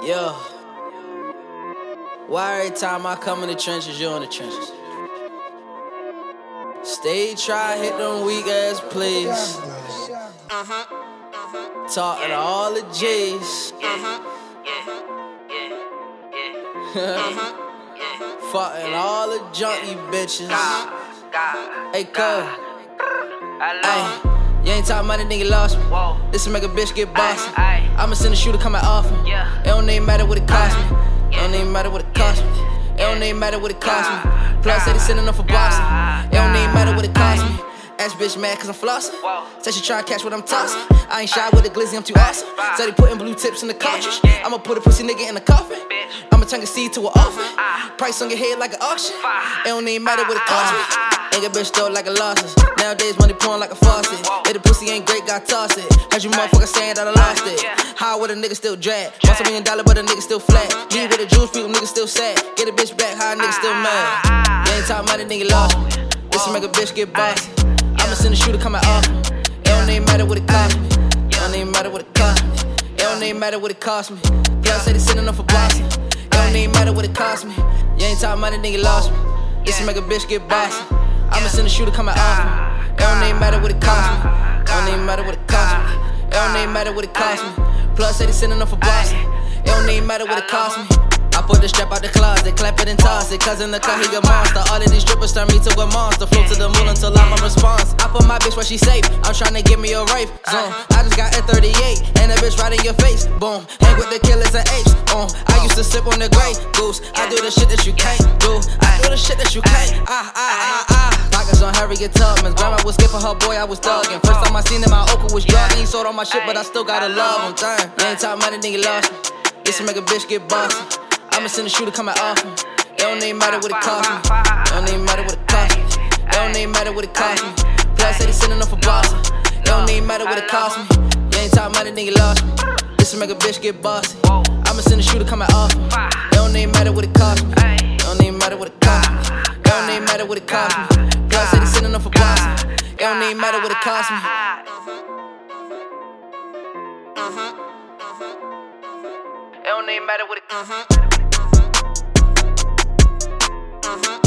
Yeah. Why every time I come in the trenches, you in the trenches? Stay try hit them weak ass plays. Talking to all the J's. Fucking all the junkie bitches. Hey, Cole. Ay, you ain't talking money, nigga lost me. This'll make a bitch get bossy. I'ma send a shooter coming off me. It don't even matter what it cost me. It don't even matter what it cost me. It don't even matter what it cost me. Plus, they sending them for Boston. It don't even matter what it cost me. Ass bitch mad cause I'm flossing. Said she tryna catch what I'm tossing. I ain't shy with the glizzy, I'm too awesome. Said he putting blue tips in the cartridge. I'ma put a pussy nigga in the coffin. I'ma turn a seed to an orphan. Price on your head like an auction. It don't even matter what it cost me. Ain't got bitch throw like a losses. Nowadays money pouring like a faucet. If the pussy ain't great, got toss it. Heard you motherfuckers saying that I lost it. How would a nigga still drag? $1 million but a nigga still flat. Me with the juice, people nigga still sad. Get a bitch back, how a nigga still mad? You ain't talking money, nigga lost me. This'll make a bitch get bossy. I'ma send a shooter coming off me. It don't even matter what it cost me. It don't even matter what it cost me. It don't even matter what it cost me. Y'all say they sending them for Boston. It don't even matter what it cost me. You ain't talking money, nigga lost me. This'll make a bitch get bossy. I'ma send a shooter coming off me. It don't even matter what it cost me. It don't even matter what it cost me. It don't even matter what it cost me. Plus, say they sending them for Boston. It don't even matter what it cost me. I put the strap out the closet, clap it and toss it. Cause in the car he a monster. All of these strippers turn me to a monster. Float to the moon until I'm a response. I put my bitch where she safe. I'm tryna give me a rape zone. I just got N38 and that bitch right in your face. Boom. Hang with the killers and apes. I used to sip on the Grey Goose. I do the shit that you can't do. I do the shit that you can't. Pockets on Harriet Tubman. Grandma was scared for her boy, I was thuggin'. First time I seen him, my uncle was drugging. He sold all my shit, but I still gotta love him. Damn. You ain't talking money, nigga lost me. This'll make a bitch get bossy. I'ma send a shooter coming off me. It don't even matter what it cost me. It don't even matter what it cost me. It don't even matter what it cost me. Plus, say they sending them for Boston. It don't even matter what it cost me. You ain't talking money, nigga lost me. This'll make a bitch get bossy. I'ma send a shooter coming off me. It don't even matter what it cost me. It don't even matter what it cost me. It don't even matter what it cost me. Plus, say they sending them for Boston. It don't even matter what it cost me. It don't even matter what it cost me.